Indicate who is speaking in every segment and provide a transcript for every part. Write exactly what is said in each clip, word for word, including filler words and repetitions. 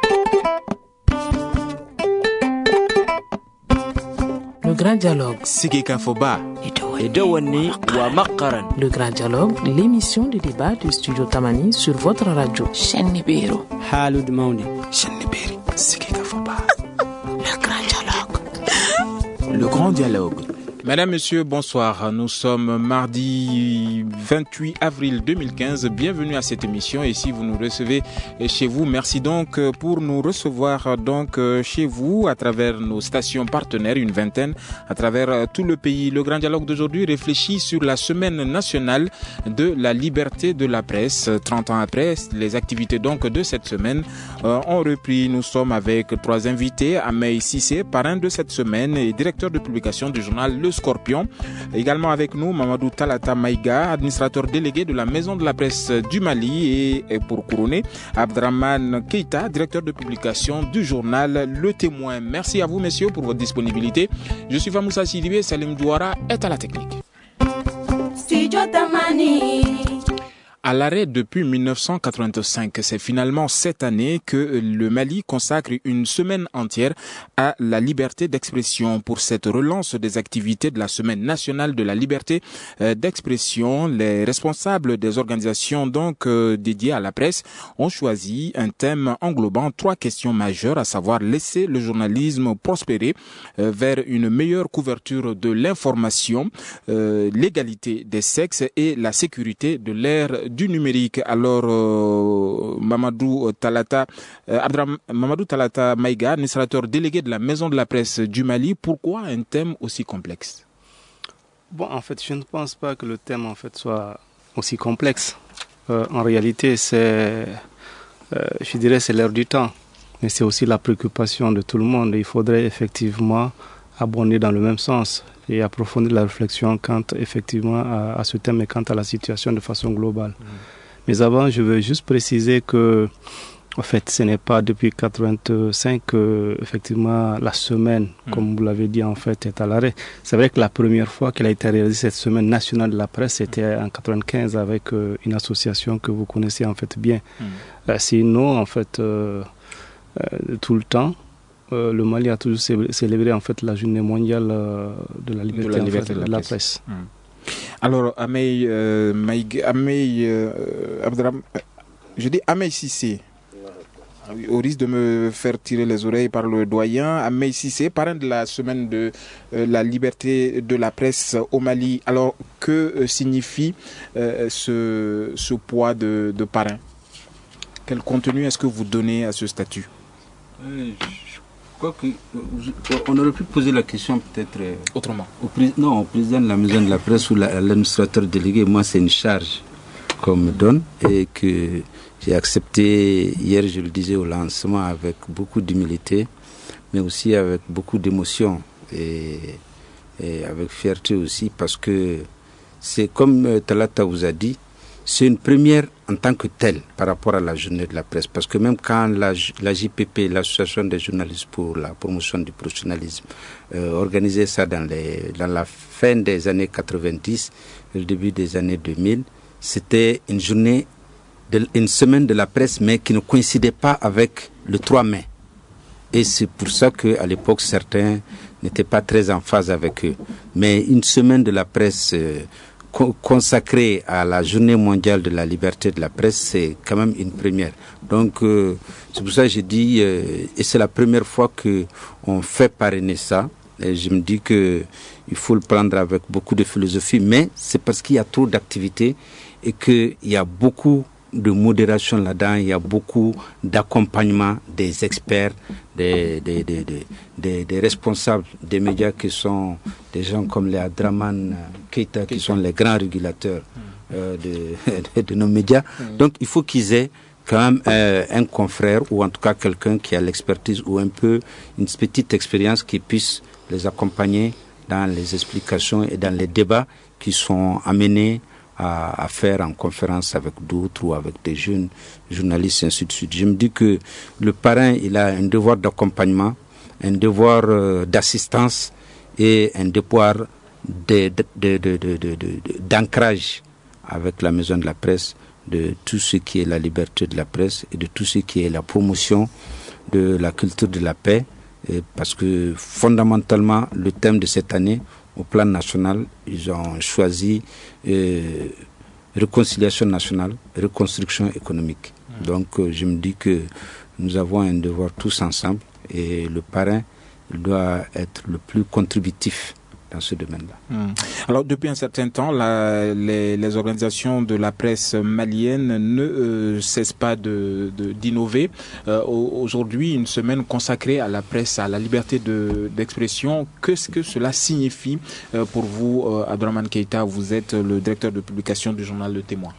Speaker 1: Le grand dialogue.
Speaker 2: Sigeka Foba.
Speaker 1: Le grand dialogue, l'émission de débat du studio Tamani sur votre radio.
Speaker 3: Shenibiro.
Speaker 4: Halud Mauni.
Speaker 2: Shenibiri. Sigeka Foba.
Speaker 1: Le grand dialogue.
Speaker 2: Le grand dialogue. Mesdames, Messieurs, bonsoir. Nous sommes mardi vingt-huit avril deux mille quinze. Bienvenue à cette émission. Et si vous nous recevez chez vous, merci donc pour nous recevoir donc chez vous à travers nos stations partenaires, une vingtaine, à travers tout le pays. Le grand dialogue d'aujourd'hui réfléchit sur la semaine nationale de la liberté de la presse. trente ans après, les activités donc de cette semaine euh, ont repris. Nous sommes avec trois invités. Amey Sissé, parrain de cette semaine et directeur de publication du journal Le Scorpion. Également avec nous, Mamadou Talata Maïga, administrateur délégué de la Maison de la Presse du Mali, et, et pour couronner, Abdraman Keita, directeur de publication du journal Le Témoin. Merci à vous, messieurs, pour votre disponibilité. Je suis Famoussa Sidibé, Salim Douara est à la technique. Studio Tamani. À l'arrêt depuis mille neuf cent quatre-vingt-cinq, c'est finalement cette année que le Mali consacre une semaine entière à la liberté d'expression. Pour cette relance des activités de la Semaine nationale de la liberté d'expression, les responsables des organisations donc dédiées à la presse ont choisi un thème englobant trois questions majeures, à savoir laisser le journalisme prospérer vers une meilleure couverture de l'information, l'égalité des sexes et la sécurité de l'ère du numérique. Alors, euh, Mamadou Talata, euh, Abdram, Mamadou Talata Maïga, administrateur délégué de la Maison de la Presse du Mali, pourquoi un thème aussi complexe?
Speaker 4: Bon, en fait, je ne pense pas que le thème en fait soit aussi complexe. Euh, en réalité, c'est, euh, je dirais, c'est l'heure du temps, mais c'est aussi la préoccupation de tout le monde. Il faudrait effectivement abonder dans le même sens et approfondir la réflexion quant effectivement à, à ce thème et quant à la situation de façon globale. Mmh. Mais avant, je veux juste préciser que, en fait, ce n'est pas depuis quatre-vingt-cinq que effectivement la semaine, mmh. comme vous l'avez dit, en fait, est à l'arrêt. C'est vrai que la première fois qu'elle a été réalisée, cette semaine nationale de la presse, c'était mmh. en quatre-vingt-quinze avec euh, une association que vous connaissez en fait bien. Mmh. Euh, sinon, en fait, euh, euh, tout le temps, Euh, le Mali a toujours célébré en fait la journée mondiale euh, de la liberté,
Speaker 2: de la, liberté
Speaker 4: en fait,
Speaker 2: de la,
Speaker 4: de la
Speaker 2: presse.
Speaker 4: presse.
Speaker 2: Hum. Alors, Amey, euh, Maïg, Amey euh, Abdram, je dis Amey Sissé, au risque de me faire tirer les oreilles par le doyen, Amey Sissé, parrain de la semaine de euh, la liberté de la presse au Mali. Alors, que euh, signifie euh, ce, ce poids de, de parrain? Quel contenu est-ce que vous donnez à ce statut?
Speaker 5: euh, Que, on aurait pu poser la question peut-être
Speaker 2: autrement.
Speaker 5: Au, non, au président de la Maison de la Presse ou la, à l'administrateur délégué. Moi, c'est une charge qu'on me donne et que j'ai accepté hier, je le disais au lancement, avec beaucoup d'humilité, mais aussi avec beaucoup d'émotion et, et avec fierté aussi, parce que c'est comme Talata vous a dit, c'est une première en tant que telle par rapport à la journée de la presse. Parce que même quand la, la J P P, l'Association des journalistes pour la promotion du professionnalisme, euh, organisait ça dans, les, dans la fin des années quatre-vingt-dix, le début des années deux mille, c'était une journée, de, une semaine de la presse, mais qui ne coïncidait pas avec le trois mai. Et c'est pour ça qu'à l'époque, certains n'étaient pas très en phase avec eux. Mais une semaine de la presse... Euh, consacré à la journée mondiale de la liberté de la presse, c'est quand même une première. Donc, euh, c'est pour ça que j'ai dit, euh, et c'est la première fois qu'on fait parrainer ça, et je me dis que il faut le prendre avec beaucoup de philosophie, mais c'est parce qu'il y a trop d'activités et qu'il y a beaucoup de modération là-dedans, il y a beaucoup d'accompagnement des experts, des, des, des, des, des, des responsables des médias qui sont des gens comme les Abdraman Keita, qui sont les grands régulateurs euh, de, de nos médias. Donc il faut qu'ils aient quand même euh, un confrère ou en tout cas quelqu'un qui a l'expertise ou un peu une petite expérience qui puisse les accompagner dans les explications et dans les débats qui sont amenés à, à faire en conférence avec d'autres ou avec des jeunes journalistes, et ainsi de suite. Je me dis que le parrain, il a un devoir d'accompagnement, un devoir euh, d'assistance et un devoir de, de, de, de, de, de, de, d'ancrage avec la Maison de la Presse, de tout ce qui est la liberté de la presse et de tout ce qui est la promotion de la culture de la paix, et parce que fondamentalement, le thème de cette année, au plan national, ils ont choisi euh, réconciliation nationale, reconstruction économique. Mmh. Donc, euh, je me dis que nous avons un devoir tous ensemble et le parrain doit être le plus contributif dans ce domaine-là.
Speaker 2: Mmh. Alors, depuis un certain temps, la, les, les organisations de la presse malienne ne euh, cessent pas de, de, d'innover. Euh, aujourd'hui, une semaine consacrée à la presse, à la liberté de, d'expression. Qu'est-ce que cela signifie euh, pour vous, euh, Abdraman Keïta? Vous êtes le directeur de publication du journal Le Témoin.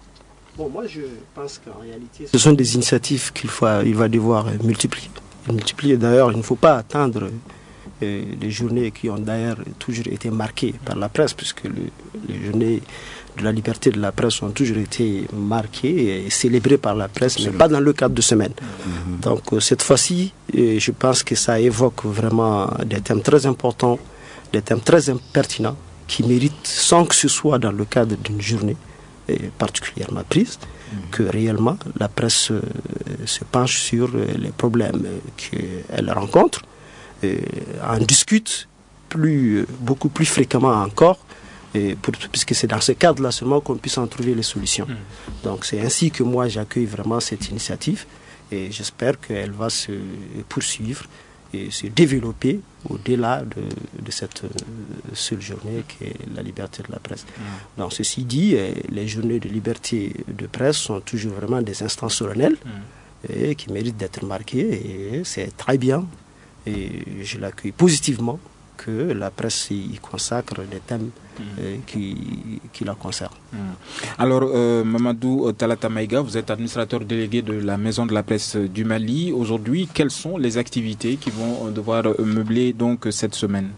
Speaker 3: Bon, moi, je pense qu'en réalité, ce sont des initiatives qu'il faut, il va devoir multiplier. Multiplier. D'ailleurs, il ne faut pas attendre euh, les journées qui ont d'ailleurs toujours été marquées par la presse, puisque le, les journées de la liberté de la presse ont toujours été marquées et célébrées par la presse, Absolument. mais pas dans le cadre de semaine. Mm-hmm. Donc, euh, cette fois-ci, euh, je pense que ça évoque vraiment des thèmes très importants, des thèmes très pertinents, qui méritent, sans que ce soit dans le cadre d'une journée particulièrement prise, mmh. que réellement la presse euh, se penche sur euh, les problèmes euh, qu'elle rencontre, euh, en discute plus, euh, beaucoup plus fréquemment encore, et pour, puisque c'est dans ce cadre-là seulement qu'on puisse en trouver les solutions. Mmh. Donc c'est ainsi que moi j'accueille vraiment cette initiative et j'espère qu'elle va se poursuivre et se développer au-delà de, de cette seule journée qui est la liberté de la presse. Mmh. Donc ceci dit, les journées de liberté de presse sont toujours vraiment des instants solennels mmh. et qui méritent d'être marqués et c'est très bien et je l'accueille positivement que la presse y consacre des thèmes mmh. euh, qui, qui la concernent.
Speaker 2: Mmh. Alors, euh, Mamadou Talata Maïga, vous êtes administrateur délégué de la Maison de la Presse du Mali. Aujourd'hui, quelles sont les activités qui vont devoir meubler donc cette semaine?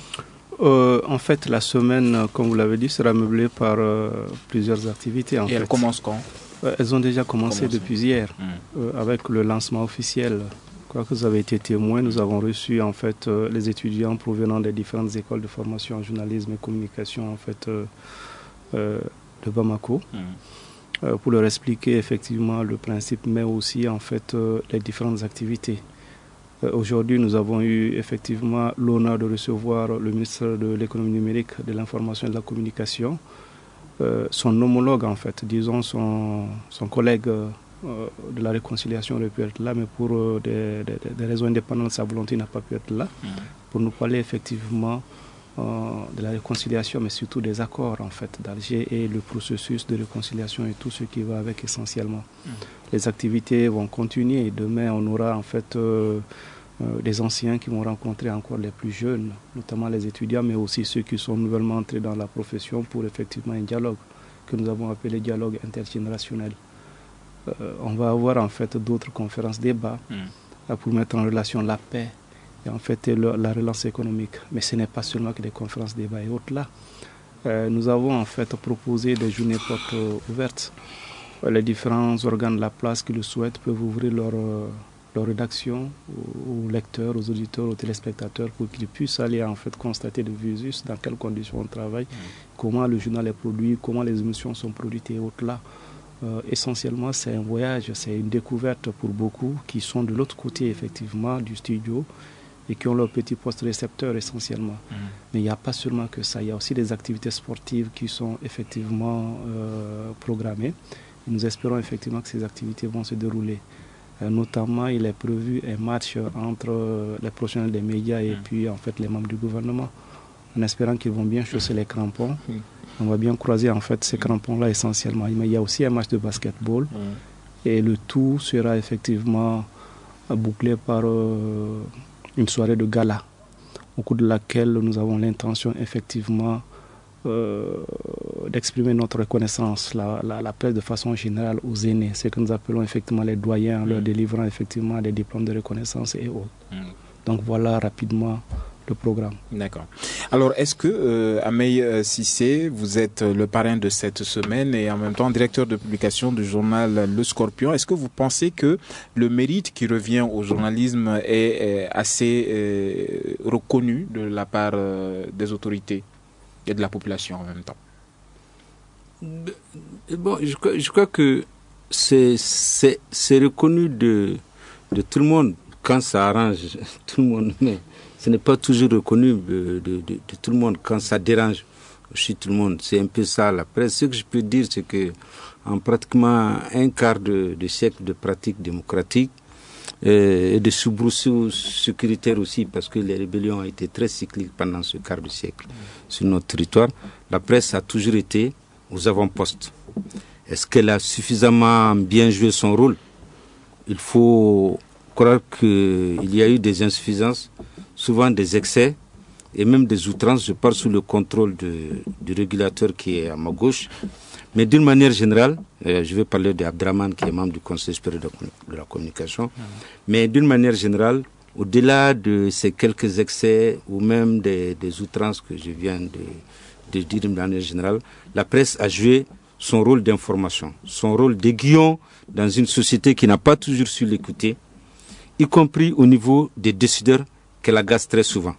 Speaker 4: euh, En fait, la semaine, comme vous l'avez dit, sera meublée par euh, plusieurs activités. En
Speaker 2: Et
Speaker 4: fait.
Speaker 2: elles commencent quand?
Speaker 4: euh, Elles ont déjà commencé, commencé. depuis hier, mmh. euh, avec le lancement officiel. Quoi que vous avez été témoin, nous avons reçu en fait euh, les étudiants provenant des différentes écoles de formation en journalisme et communication en fait euh, euh, de Bamako mmh. euh, pour leur expliquer effectivement le principe, mais aussi en fait euh, les différentes activités. Euh, aujourd'hui, nous avons eu effectivement l'honneur de recevoir le ministre de l'économie numérique, de l'information et de la communication, euh, son homologue en fait, disons son, son collègue. Euh, de la réconciliation aurait pu être là, mais pour euh, des, des, des raisons indépendantes, sa volonté n'a pas pu être là, mmh. pour nous parler effectivement euh, de la réconciliation, mais surtout des accords en fait d'Alger et le processus de réconciliation et tout ce qui va avec essentiellement. Mmh. Les activités vont continuer et demain on aura en fait euh, euh, des anciens qui vont rencontrer encore les plus jeunes, notamment les étudiants, mais aussi ceux qui sont nouvellement entrés dans la profession pour effectivement un dialogue que nous avons appelé dialogue intergénérationnel. Euh, on va avoir en fait d'autres conférences débats mmh. pour mettre en relation la paix et en fait le, la relance économique. Mais ce n'est pas seulement que des conférences débats et autres là. Euh, nous avons en fait proposé des journées portes ouvertes. Les différents organes de la place qui le souhaitent peuvent ouvrir leur, leur rédaction aux, aux lecteurs, aux auditeurs, aux téléspectateurs pour qu'ils puissent aller en fait constater de visus dans quelles conditions on travaille, mmh. comment le journal est produit, comment les émissions sont produites et autres là. Euh, essentiellement, c'est un voyage, c'est une découverte pour beaucoup qui sont de l'autre côté, effectivement, du studio et qui ont leur petit poste récepteur, essentiellement. Mmh. Mais il n'y a pas seulement que ça, il y a aussi des activités sportives qui sont effectivement euh, programmées. Et nous espérons effectivement que ces activités vont se dérouler. Euh, notamment, il est prévu un match entre euh, les professionnels des médias et mmh. puis, en fait, les membres du gouvernement, en espérant qu'ils vont bien chausser les crampons. Mmh. On va bien croiser en fait ces crampons-là essentiellement. Mais il y a aussi un match de basketball mmh. et le tout sera effectivement bouclé par euh, une soirée de gala au cours de laquelle nous avons l'intention effectivement euh, d'exprimer notre reconnaissance, la, la, la presse de façon générale aux aînés, ce que nous appelons effectivement les doyens, en mmh. leur délivrant effectivement des diplômes de reconnaissance et autres. Mmh. Donc voilà rapidement le programme.
Speaker 2: D'accord. Alors, est-ce que euh, Amey euh, Cissé, vous êtes le parrain de cette semaine et en même temps directeur de publication du journal Le Scorpion, est-ce que vous pensez que le mérite qui revient au journalisme est, est assez euh, reconnu de la part euh, des autorités et de la population en même temps?
Speaker 5: Bon, je, je crois que c'est, c'est, c'est reconnu de, de tout le monde. Quand ça arrange tout le monde, mais ce n'est pas toujours reconnu de, de, de, de tout le monde. Quand ça dérange aussi tout le monde, c'est un peu ça la presse. Ce que je peux dire, c'est que en pratiquement un quart de, de siècle de pratique démocratique euh, et de soubresauts sécuritaires aussi, parce que les rébellions ont été très cycliques pendant ce quart de siècle sur notre territoire, la presse a toujours été aux avant-postes. Est-ce qu'elle a suffisamment bien joué son rôle? Il faut croire qu'il y a eu des insuffisances, souvent des excès et même des outrances. Je parle sous le contrôle de, du régulateur qui est à ma gauche. Mais d'une manière générale, euh, je vais parler d'Abdraman qui est membre du Conseil supérieur de, de la communication, mmh. mais d'une manière générale, au-delà de ces quelques excès ou même des, des outrances que je viens de, de dire d'une manière générale, la presse a joué son rôle d'information, son rôle d'aiguillon dans une société qui n'a pas toujours su l'écouter, y compris au niveau des décideurs qu'elle agace très souvent.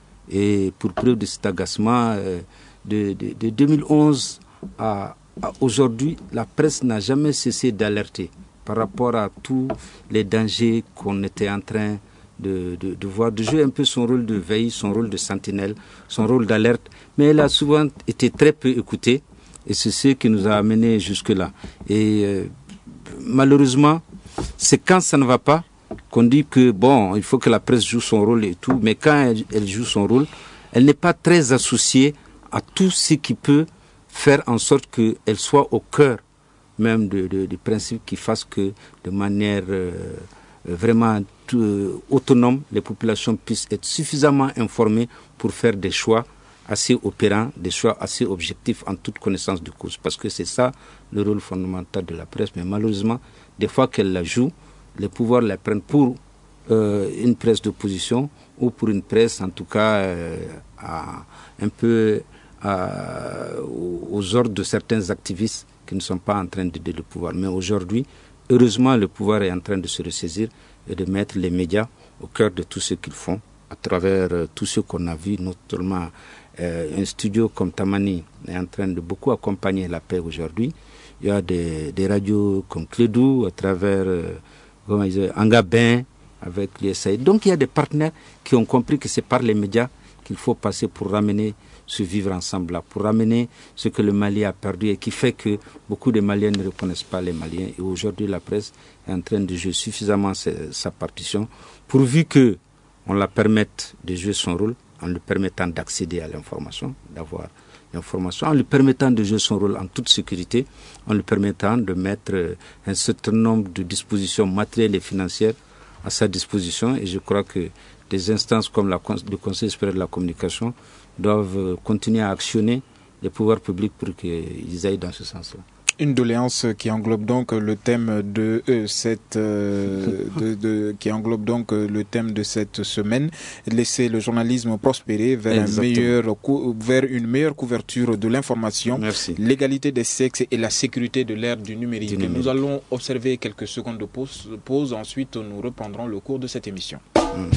Speaker 5: Et pour preuve de cet agacement, euh, de, de, de deux mille onze à aujourd'hui, la presse n'a jamais cessé d'alerter par rapport à tous les dangers qu'on était en train de, de, de voir, de jouer un peu son rôle de veille, son rôle de sentinelle, son rôle d'alerte. Mais elle a souvent été très peu écoutée et c'est ce qui nous a amenés jusque-là. Et euh, malheureusement, c'est quand ça ne va pas qu'on dit que bon, il faut que la presse joue son rôle et tout, mais quand elle, elle joue son rôle, elle n'est pas très associée à tout ce qui peut faire en sorte qu'elle soit au cœur même de, de, de principes qui fassent que de manière euh, vraiment tout, euh, autonome, les populations puissent être suffisamment informées pour faire des choix assez opérants, des choix assez objectifs en toute connaissance de cause. Parce que c'est ça le rôle fondamental de la presse. Mais malheureusement, des fois qu'elle la joue, les pouvoirs la prennent pour euh, une presse d'opposition ou pour une presse en tout cas euh, à, un peu à, aux ordres de certains activistes qui ne sont pas en train d'aider le pouvoir. Mais aujourd'hui, heureusement, le pouvoir est en train de se ressaisir et de mettre les médias au cœur de tout ce qu'ils font à travers euh, tout ce qu'on a vu, notamment euh, un studio comme Tamani est en train de beaucoup accompagner la paix aujourd'hui. Il y a des, des radios comme Clédou à travers euh, Angabin avec l'U S A I D. Donc il y a des partenaires qui ont compris que c'est par les médias qu'il faut passer pour ramener ce vivre ensemble là, pour ramener ce que le Mali a perdu et qui fait que beaucoup de Maliens ne reconnaissent pas les Maliens. Et aujourd'hui la presse est en train de jouer suffisamment sa, sa partition pourvu que on la permette de jouer son rôle en lui permettant d'accéder à l'information, d'avoir l'information, en lui permettant de jouer son rôle en toute sécurité, en lui permettant de mettre un certain nombre de dispositions matérielles et financières à sa disposition. Et je crois que des instances comme la, le Conseil supérieur de la communication doivent continuer à actionner les pouvoirs publics pour qu'ils aillent dans ce sens-là.
Speaker 2: Une doléance qui englobe donc le thème de euh, cette euh, de, de, qui englobe donc le thème de cette semaine, laisser le journalisme prospérer vers un meilleur vers une meilleure couverture de l'information,
Speaker 5: Merci.
Speaker 2: L'égalité des sexes et la sécurité de l'ère du numérique. du numérique. Nous allons observer quelques secondes de pause, pause, ensuite nous reprendrons le cours de cette émission. Mmh.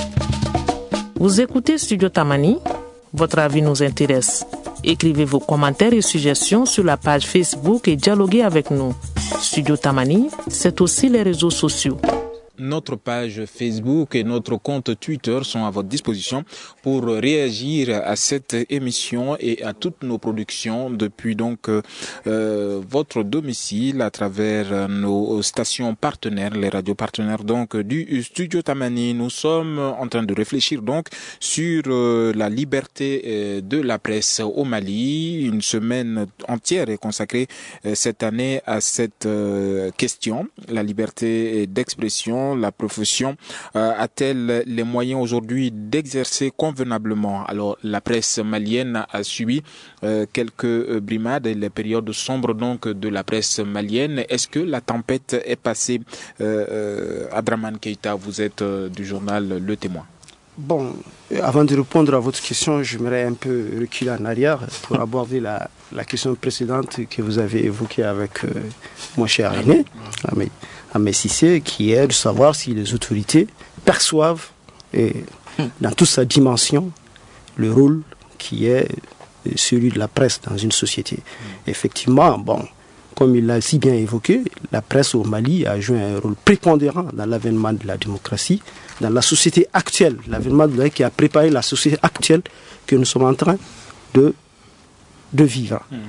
Speaker 1: Vous écoutez Studio Tamani, votre avis nous intéresse. Écrivez vos commentaires et suggestions sur la page Facebook et dialoguez avec nous. Studio Tamani, c'est aussi les réseaux sociaux.
Speaker 2: Notre page Facebook et notre compte Twitter sont à votre disposition pour réagir à cette émission et à toutes nos productions depuis donc euh, votre domicile à travers nos stations partenaires, les radios partenaires donc du Studio Tamani. Nous sommes en train de réfléchir donc sur euh, la liberté euh, de la presse au Mali. Une semaine entière est consacrée euh, cette année à cette euh, question, la liberté d'expression. La profession euh, a-t-elle les moyens aujourd'hui d'exercer convenablement? Alors la presse malienne a subi euh, quelques euh, brimades et les périodes sombres donc de la presse malienne. Est-ce que la tempête est passée? euh, euh, Abdraman Keïta, vous êtes euh, du journal Le Témoin.
Speaker 3: Bon, avant de répondre à votre question, j'aimerais un peu reculer en arrière pour aborder la, la question précédente que vous avez évoquée avec euh, mon cher aîné, Ahmed Cissé, qui est de savoir si les autorités perçoivent, et, dans toute sa dimension, le rôle qui est celui de la presse dans une société. Effectivement, bon, comme il l'a si bien évoqué, la presse au Mali a joué un rôle prépondérant dans l'avènement de la démocratie, dans la société actuelle, l'avènement de la qui a préparé la société actuelle que nous sommes en train de, de vivre. Mmh.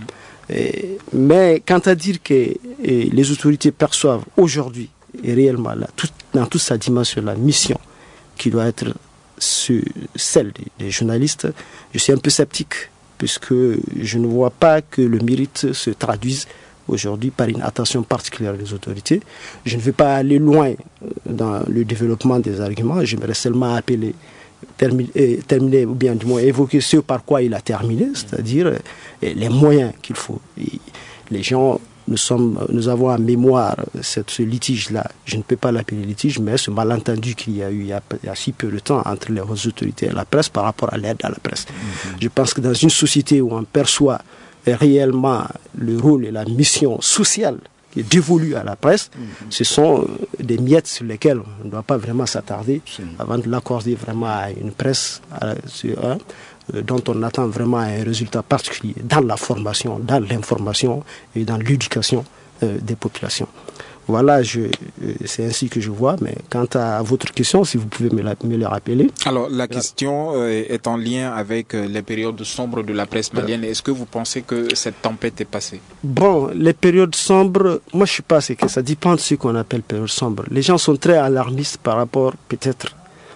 Speaker 3: Et, mais quant à dire que et, les autorités perçoivent aujourd'hui et réellement là, tout, dans toute sa dimension la mission qui doit être ce, celle des, des journalistes, je suis un peu sceptique puisque je ne vois pas que le mérite se traduise aujourd'hui par une attention particulière des autorités. Je ne vais pas aller loin dans le développement des arguments, j'aimerais seulement appeler, terminer, terminer ou bien du moins évoquer ce par quoi il a terminé, c'est-à-dire les moyens qu'il faut. Et les gens, nous, sommes, nous avons en mémoire cette, ce litige-là, je ne peux pas l'appeler litige, mais ce malentendu qu'il y a eu il y a, il y a si peu de temps entre les autorités et la presse par rapport à l'aide à la presse. Mm-hmm. Je pense que dans une société où on perçoit réellement le rôle et la mission sociale qui est dévolue à la presse, mmh. ce sont des miettes sur lesquelles on ne doit pas vraiment s'attarder mmh. avant de l'accorder vraiment à une presse à, hein, dont on attend vraiment un résultat particulier dans la formation, dans l'information et dans l'éducation euh, des populations. Voilà, je, c'est ainsi que je vois, mais quant à votre question, si vous pouvez me, la, me le rappeler.
Speaker 2: Alors, la question euh, est en lien avec euh, les périodes sombres de la presse malienne. Est-ce que vous pensez que cette tempête est passée?
Speaker 3: Bon, les périodes sombres, moi je ne sais pas, c'est que ça dépend de ce qu'on appelle périodes sombres. Les gens sont très alarmistes par rapport peut-être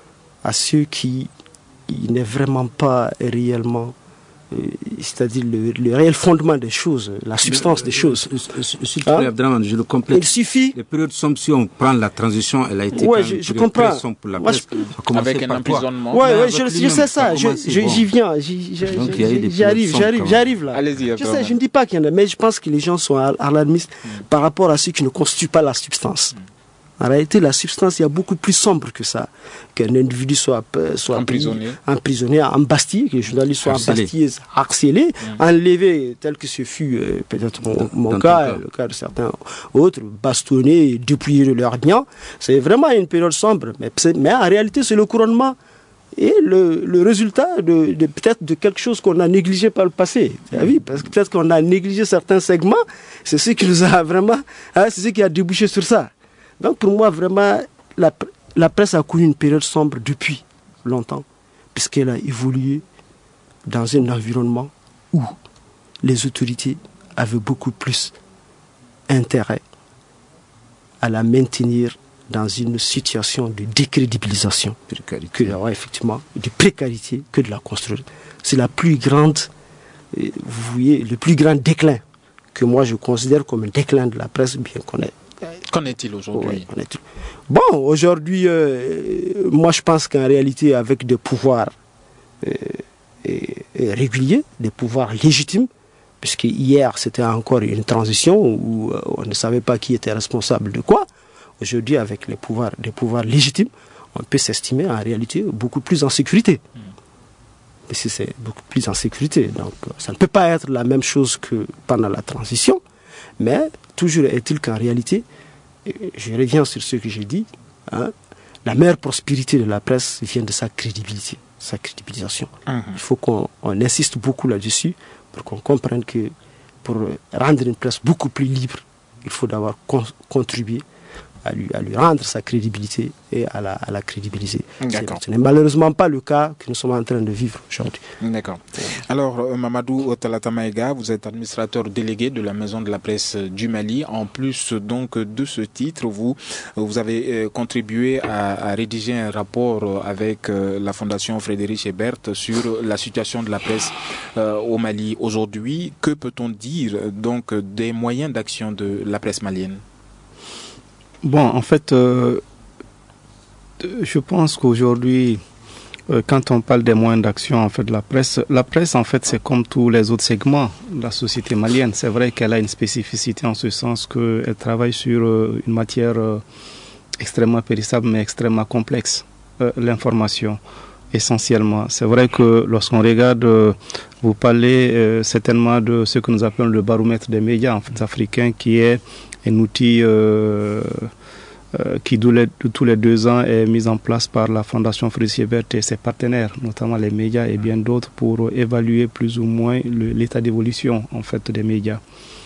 Speaker 3: à ceux qui n'est vraiment pas réellement... c'est-à-dire le, le réel fondement des choses, la substance le, des choses.
Speaker 5: S'il te plaît, Abdraman, je le complète.
Speaker 3: Il suffit...
Speaker 5: Les périodes sombres, si on prend la transition, elle a été
Speaker 3: ouais, je, je comprends.
Speaker 5: Pour la
Speaker 3: Moi,
Speaker 5: presse,
Speaker 3: je...
Speaker 2: Avec un emprisonnement.
Speaker 3: Oui, ouais, je, je sais ça, je, je, bon. j'y viens, j'y, j'y, j'y arrive, j'arrive, j'arrive là.
Speaker 2: Allez-y,
Speaker 3: je sais, je ne dis pas qu'il y en a, mais je pense que les gens sont alarmistes mm. par rapport à ceux qui ne constituent pas la substance. Mm. En réalité, la substance, il y a beaucoup plus sombre que ça. Qu'un individu soit, soit
Speaker 2: emprisonné,
Speaker 3: emprisonné, embastillé, que les journalistes soient embastillés, harcelés, mmh. enlevés, tel que ce fut euh, peut-être mon, mon cas, cas, le cas de certains autres, bastonnés, dépouillés de leurs biens. C'est vraiment une période sombre. Mais, mais en réalité, c'est le couronnement et le, le résultat de, de peut-être de quelque chose qu'on a négligé par le passé. Mmh. Oui, parce que peut-être qu'on a négligé certains segments. C'est ce qui nous a vraiment, hein, c'est ce qui a débouché sur ça. Donc pour moi, vraiment, la, la presse a connu une période sombre depuis longtemps, puisqu'elle a évolué dans un environnement où les autorités avaient beaucoup plus intérêt à la maintenir dans une situation de décrédibilisation, que, ouais, effectivement, de précarité, que de la construire. C'est la plus grande, vous voyez, le plus grand déclin que moi je considère comme un déclin de la presse bien qu'on ait.
Speaker 2: Qu'en est-il aujourd'hui?
Speaker 3: Oui, bon, aujourd'hui, euh, moi je pense qu'en réalité, avec des pouvoirs euh, et, et réguliers, des pouvoirs légitimes, puisque hier c'était encore une transition où euh, on ne savait pas qui était responsable de quoi, aujourd'hui avec les pouvoirs, des pouvoirs légitimes, on peut s'estimer en réalité beaucoup plus en sécurité. Mmh. Et si c'est beaucoup plus en sécurité, donc ça ne peut pas être la même chose que pendant la transition. Mais toujours est-il qu'en réalité, je reviens sur ce que j'ai dit, hein, la meilleure prospérité de la presse vient de sa crédibilité, sa crédibilisation. Mmh. Il faut qu'on on insiste beaucoup là-dessus pour qu'on comprenne que pour rendre une presse beaucoup plus libre, il faut d'abord con- contribuer à lui, à lui rendre sa crédibilité et à la, à la crédibiliser.
Speaker 2: D'accord.
Speaker 3: Ce n'est malheureusement pas le cas que nous sommes en train de vivre aujourd'hui.
Speaker 2: D'accord. Alors, Mamadou Talatamaïga, vous êtes administrateur délégué de la Maison de la Presse du Mali. En plus donc de ce titre, vous, vous avez contribué à, à rédiger un rapport avec la Fondation Frédéric Ebert sur la situation de la presse euh, au Mali aujourd'hui. Que peut-on dire donc des moyens d'action de la presse malienne?
Speaker 4: Bon, en fait, euh, je pense qu'aujourd'hui, euh, quand on parle des moyens d'action en fait de la presse, la presse en fait c'est comme tous les autres segments de la société malienne. C'est vrai qu'elle a une spécificité en ce sens qu'elle travaille sur euh, une matière euh, extrêmement périssable mais extrêmement complexe, euh, l'information essentiellement. C'est vrai que lorsqu'on regarde, euh, vous parlez euh, certainement de ce que nous appelons le baromètre des médias en fait africains, qui est un outil euh, euh, qui tous les, tous les deux ans est mis en place par la Fondation Frédéric Ebert et ses partenaires, notamment les médias et bien d'autres, pour évaluer plus ou moins le, l'état d'évolution en fait des médias.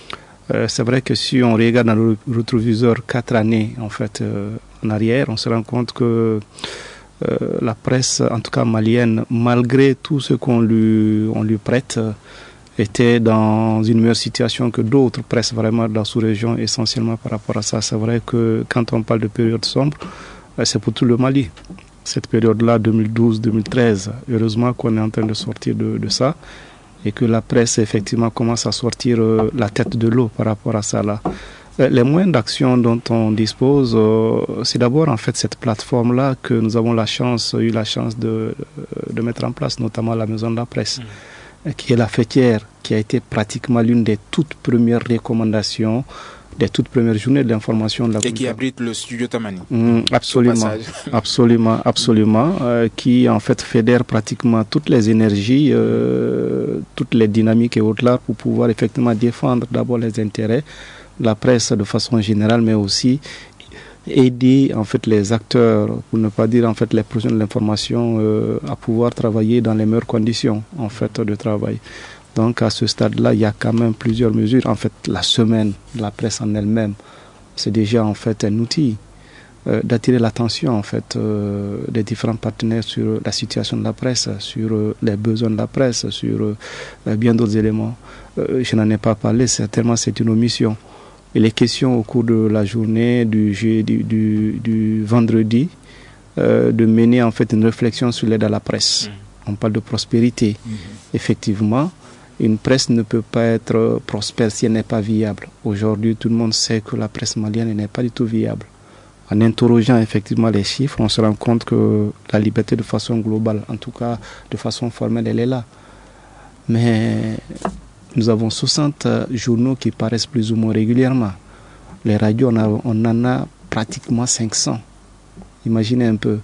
Speaker 4: Euh, c'est vrai que si on regarde dans le rétroviseur quatre années en fait euh, en arrière, on se rend compte que euh, la presse, en tout cas malienne, malgré tout ce qu'on lui, on lui prête, euh, était dans une meilleure situation que d'autres presses vraiment dans la sous-région, essentiellement par rapport à ça. C'est vrai que quand on parle de période sombre, euh, c'est pour tout le Mali. Cette période-là, deux mille douze deux mille treize, heureusement qu'on est en train de sortir de, de ça et que la presse effectivement commence à sortir euh, la tête de l'eau par rapport à ça là. Euh, les moyens d'action dont on dispose, euh, c'est d'abord en fait cette plateforme-là que nous avons la chance, eu la chance de, de mettre en place, notamment la Maison de la Presse, mmh. qui est la fêtière, qui a été pratiquement l'une des toutes premières recommandations, des toutes premières journées d'information de la
Speaker 2: et qui abrite le studio Tamani.
Speaker 4: Mmh, absolument, absolument, absolument, euh, qui en fait fédère pratiquement toutes les énergies, euh, toutes les dynamiques et autres là pour pouvoir effectivement défendre d'abord les intérêts, la presse de façon générale, mais aussi aider en fait les acteurs, pour ne pas dire en fait les professionnels de l'information, euh, à pouvoir travailler dans les meilleures conditions en fait de travail. Donc à ce stade-là, il y a quand même plusieurs mesures. En fait, la semaine de la presse en elle-même, c'est déjà en fait un outil euh, d'attirer l'attention en fait euh, des différents partenaires sur la situation de la presse, sur euh, les besoins de la presse, sur euh, bien d'autres éléments. Euh, je n'en ai pas parlé, certainement c'est une omission. Il est question au cours de la journée du, du, du, du vendredi euh, de mener en fait une réflexion sur l'aide à la presse. Mmh. On parle de prospérité. Mmh. Effectivement, une presse ne peut pas être prospère si elle n'est pas viable. Aujourd'hui, tout le monde sait que la presse malienne n'est pas du tout viable. En interrogeant effectivement les chiffres, on se rend compte que la liberté de façon globale, en tout cas de façon formelle, elle est là. Mais nous avons soixante journaux qui paraissent plus ou moins régulièrement. Les radios, on, a, on en a pratiquement cinq cents. Imaginez un peu.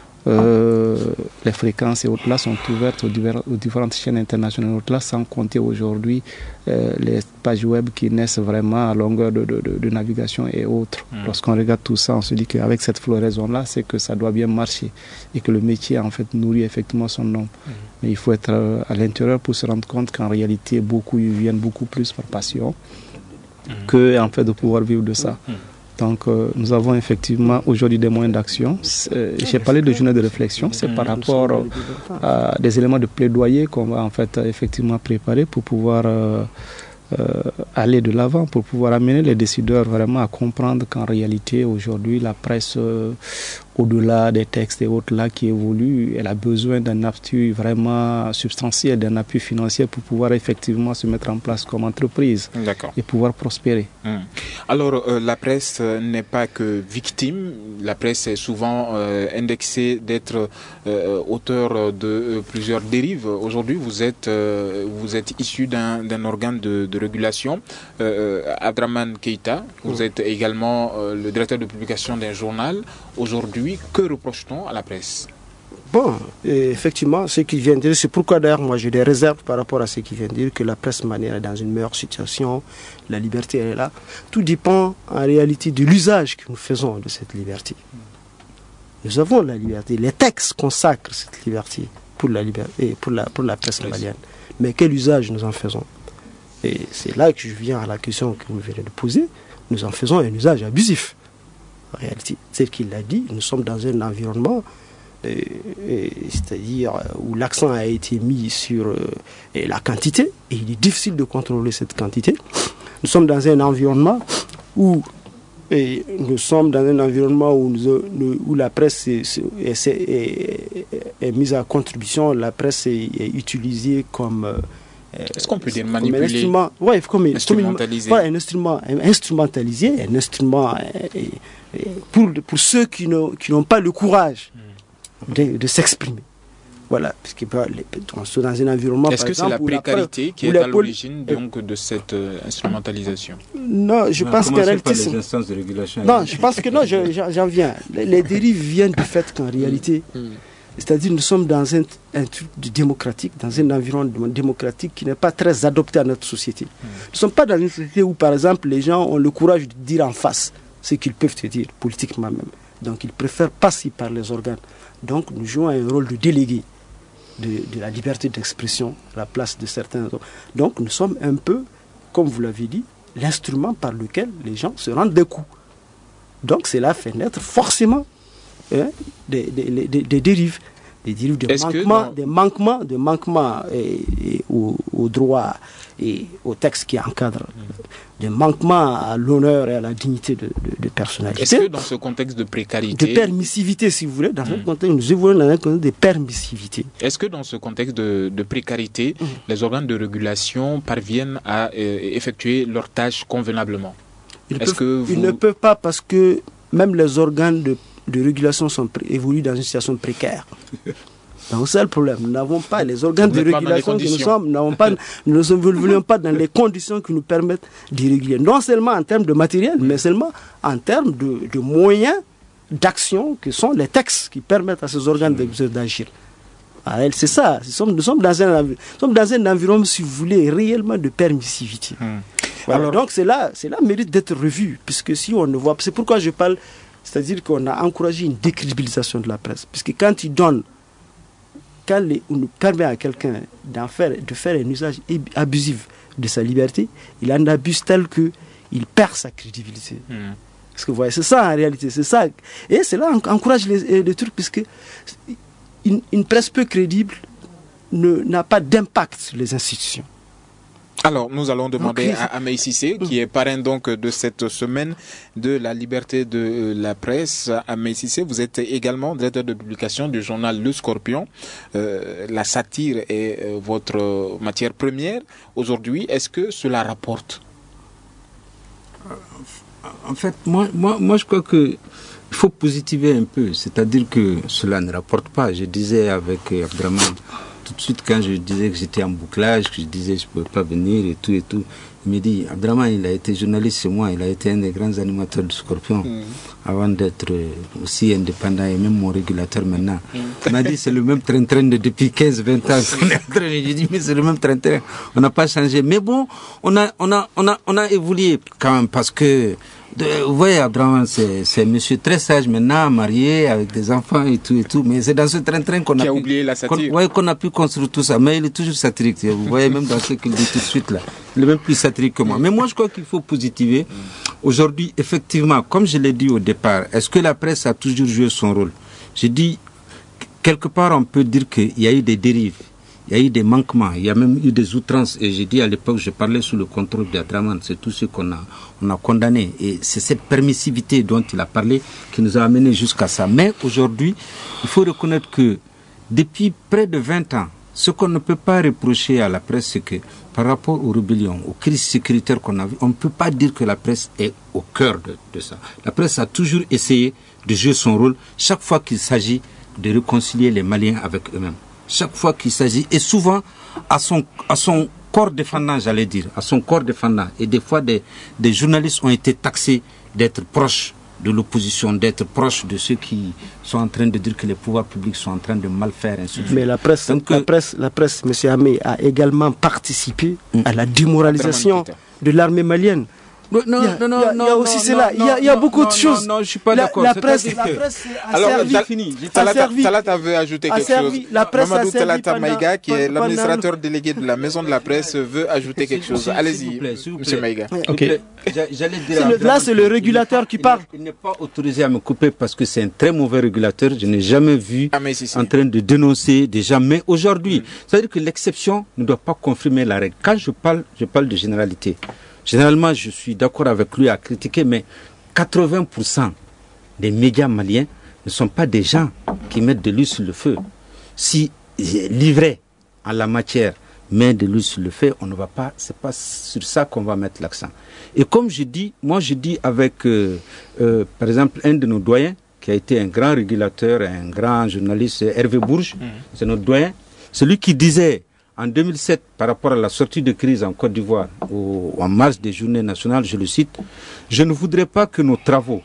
Speaker 4: Euh, les fréquences et autres là sont ouvertes aux, divers, aux différentes chaînes internationales autres là, sans compter aujourd'hui euh, les pages web qui naissent vraiment à longueur de, de, de, de navigation et autres. Mmh. Lorsqu'on regarde tout ça, on se dit qu'avec cette floraison là, c'est que ça doit bien marcher et que le métier en fait nourrit effectivement son nom. Mmh. Mais il faut être euh, à l'intérieur pour se rendre compte qu'en réalité beaucoup ils viennent beaucoup plus par passion mmh. que en fait de pouvoir vivre de ça. Mmh. Donc euh, nous avons effectivement aujourd'hui des moyens d'action. Euh, j'ai parlé de journée de réflexion, c'est par rapport euh, à des éléments de plaidoyer qu'on va en fait effectivement préparer pour pouvoir euh, euh, aller de l'avant, pour pouvoir amener les décideurs vraiment à comprendre qu'en réalité aujourd'hui la presse, euh, au-delà des textes et autres là qui évoluent, elle a besoin d'un appui vraiment substantiel, d'un appui financier pour pouvoir effectivement se mettre en place comme entreprise. D'accord. Et pouvoir prospérer.
Speaker 2: Hum. Alors euh, la presse n'est pas que victime, la presse est souvent euh, indexée d'être euh, auteur de euh, plusieurs dérives. Aujourd'hui vous êtes, euh, vous êtes issu d'un, d'un organe de, de régulation, euh, Abdraman Keïta, vous êtes également euh, le directeur de publication d'un journal. Aujourd'hui, que reproche-t-on à la presse?
Speaker 3: Bon, effectivement, ce qu'il vient de dire, c'est pourquoi d'ailleurs moi j'ai des réserves par rapport à ce qu'il vient de dire, que la presse malienne est dans une meilleure situation, la liberté elle est là. Tout dépend en réalité de l'usage que nous faisons de cette liberté. Nous avons la liberté, les textes consacrent cette liberté pour la, liberté, pour la, pour la presse malienne. Mais quel usage nous en faisons? Et c'est là que je viens à la question que vous venez de poser. Nous en faisons un usage abusif. En réalité, c'est ce qu'il a dit, nous sommes dans un environnement, euh, euh, c'est-à-dire où l'accent a été mis sur euh, la quantité, et il est difficile de contrôler cette quantité. Nous sommes dans un environnement où et nous sommes dans un environnement où, nous, où la presse est, est, est, est mise à contribution, la presse est, est utilisée comme euh,
Speaker 2: est-ce qu'on peut dire manipulé,
Speaker 3: un instrument, ouais, comme,
Speaker 2: instrumentalisé,
Speaker 3: comme une, ouais, un instrument instrumentalisé, un instrument et, et pour, pour ceux qui n'ont, qui n'ont pas le courage mmh. de, de s'exprimer. Voilà, parce qu'on est dans un environnement.
Speaker 2: Est-ce
Speaker 3: par
Speaker 2: que
Speaker 3: exemple,
Speaker 2: c'est la précarité
Speaker 3: la,
Speaker 2: qui est à l'origine donc de cette euh, instrumentalisation?
Speaker 3: Non, je
Speaker 5: non,
Speaker 3: pense qu'en réalité.
Speaker 5: Par les instances de régulation.
Speaker 3: Non, je pense que non, je, j'en viens. Les, les dérives viennent du fait qu'en réalité. Mmh. C'est-à-dire nous sommes dans un, un truc démocratique, dans un environnement démocratique qui n'est pas très adopté à notre société. Mmh. Nous ne sommes pas dans une société où, par exemple, les gens ont le courage de dire en face ce qu'ils peuvent te dire, politiquement même. Donc ils préfèrent passer par les organes. Donc nous jouons un rôle de délégué de, de la liberté d'expression à la place de certains autres. Donc nous sommes un peu, comme vous l'avez dit, l'instrument par lequel les gens se rendent des coups. Donc cela fait naître forcément hein, des, des, des, des dérives. Des dérives de manquements, dans... des manquements, de manquements et, et au, au droit et au texte qui encadre, mmh. des manquements à l'honneur et à la dignité de, de, de personnalité.
Speaker 2: Est-ce que dans ce contexte de précarité...
Speaker 3: De permissivité, si vous voulez, dans mmh. ce contexte, nous évoluons dans un contexte de permissivité.
Speaker 2: Est-ce que dans ce contexte de, de précarité, mmh. les organes de régulation parviennent à euh, effectuer leurs tâches convenablement?
Speaker 3: Ils,
Speaker 2: Est-ce
Speaker 3: peuvent,
Speaker 2: que vous...
Speaker 3: ils ne peuvent pas parce que même les organes de de régulation sont pré- évoluent dans une situation précaire. Donc c'est le problème. Nous n'avons pas les organes de régulation que nous sommes, nous n'avons pas, nous ne évoluons pas dans les conditions qui nous permettent d'y réguler. Non seulement en termes de matériel, mais seulement en termes de, de moyens d'action que sont les textes qui permettent à ces organes d'agir. Alors, c'est ça. Nous sommes, nous sommes, dans un, nous sommes dans un environnement, si vous voulez, réellement de permissivité. Hum. Voilà. Alors, donc cela, cela mérite d'être revu, puisque si on ne voit, c'est pourquoi je parle. C'est-à-dire qu'on a encouragé une décrédibilisation de la presse. Puisque quand il donne, quand les, on nous permet à quelqu'un d'en faire, de faire un usage abusif de sa liberté, il en abuse tel qu'il perd sa crédibilité. Mmh. Parce que vous voyez, c'est ça en réalité, c'est ça. Et cela encourage les, les trucs, puisque une, une presse peu crédible ne, n'a pas d'impact sur les institutions.
Speaker 2: Alors, nous allons demander à Ahmed Cissé, qui est parrain donc de cette semaine de la liberté de la presse. Ahmed Cissé, vous êtes également directeur de publication du journal Le Scorpion. Euh, la satire est euh, votre matière première. Aujourd'hui, est-ce que cela rapporte?
Speaker 5: En fait, moi, moi, moi je crois que il faut positiver un peu. C'est-à-dire que cela ne rapporte pas. Je disais avec Abdraman, tout de suite, quand je disais que j'étais en bouclage, que je disais que je ne pouvais pas venir et tout et tout, il me dit, Abdraman, il a été journaliste chez moi, il a été un des grands animateurs du Scorpion, mmh. avant d'être aussi indépendant et même mon régulateur maintenant. Mmh. Il m'a dit, c'est le même train-train de depuis quinze vingt ans qu'on est en train. J'ai dit, mais c'est le même train-train, on n'a pas changé. Mais bon, on a, on a, on a, on a évolué quand même parce que, de, vous voyez, Abdraman, c'est, c'est un monsieur très sage maintenant, marié, avec des enfants et tout et tout, mais c'est dans ce train-train qu'on a,
Speaker 2: a
Speaker 5: pu,
Speaker 2: oublié la satire.
Speaker 5: Qu'on, ouais, qu'on a pu construire tout ça, mais il est toujours satirique. Vous voyez, même dans ce qu'il dit tout de suite là, il est même plus satirique que moi. Mais moi, je crois qu'il faut positiver. Aujourd'hui, effectivement, comme je l'ai dit au départ, est-ce que la presse a toujours joué son rôle? J'ai dit, quelque part, on peut dire qu'il y a eu des dérives. Il y a eu des manquements, il y a même eu des outrances. Et j'ai dit à l'époque, je parlais sous le contrôle d'Abdraman, c'est tout ce qu'on a, on a condamné. Et c'est cette permissivité dont il a parlé qui nous a amené jusqu'à ça. Mais aujourd'hui, il faut reconnaître que depuis près de vingt ans, ce qu'on ne peut pas reprocher à la presse, c'est que par rapport aux rébellions, aux crises sécuritaires qu'on a vues, on ne peut pas dire que la presse est au cœur de, de ça. La presse a toujours essayé de jouer son rôle chaque fois qu'il s'agit de réconcilier les Maliens avec eux-mêmes. Chaque fois qu'il s'agit, et souvent à son, à son corps défendant, j'allais dire, à son corps défendant. Et des fois, des, des journalistes ont été taxés d'être proches de l'opposition, d'être proches de ceux qui sont en train de dire que les pouvoirs publics sont en train de mal faire. Ainsi de suite.
Speaker 3: Mais la presse, Donc, la presse, la presse, M. Hamé, a également participé mmh. à la démoralisation de l'armée malienne.
Speaker 5: Non, non,
Speaker 3: il y a,
Speaker 5: non, non,
Speaker 3: il y a,
Speaker 5: non,
Speaker 3: il y a aussi
Speaker 5: non,
Speaker 3: cela.
Speaker 5: non,
Speaker 3: il y a, il y a
Speaker 5: non,
Speaker 3: beaucoup
Speaker 5: non,
Speaker 3: de choses.
Speaker 5: Non, non, je suis pas
Speaker 3: la,
Speaker 5: d'accord.
Speaker 3: La presse, la presse a
Speaker 2: Alors,
Speaker 3: servi.
Speaker 2: Alors, fini. Talata veut ajouter quelque
Speaker 3: servi,
Speaker 2: chose.
Speaker 3: La presse
Speaker 2: Mamadou
Speaker 3: a servi
Speaker 2: Talata
Speaker 3: pendant,
Speaker 2: Maïga, qui est
Speaker 3: pendant,
Speaker 2: l'administrateur
Speaker 3: pendant...
Speaker 2: délégué de la Maison de la Presse, veut ajouter quelque chose. Allez-y, M. Maïga.
Speaker 5: Okay. J'allais dire
Speaker 3: le, là, c'est le régulateur qui parle.
Speaker 5: Il n'est pas autorisé à me couper parce que c'est un très mauvais régulateur. Je n'ai jamais vu
Speaker 2: ah, si, si.
Speaker 5: en train de dénoncer des gens. Mais aujourd'hui, c'est-à-dire que l'exception ne doit pas confirmer la règle. Quand je parle, je parle de généralité. Généralement, je suis d'accord avec lui à critiquer, mais quatre-vingts pour cent des médias maliens ne sont pas des gens qui mettent de l'huile sur le feu. Si livré en la matière met de l'huile sur le feu, on ne va pas, c'est pas sur ça qu'on va mettre l'accent. Et comme je dis, moi je dis avec, euh, euh, par exemple, un de nos doyens, qui a été un grand régulateur, un grand journaliste, Hervé Bourges, mmh. c'est notre doyen, celui qui disait, en deux mille sept, par rapport à la sortie de crise en Côte d'Ivoire, au, en marge des journées nationales, je le cite, « Je ne voudrais pas que nos travaux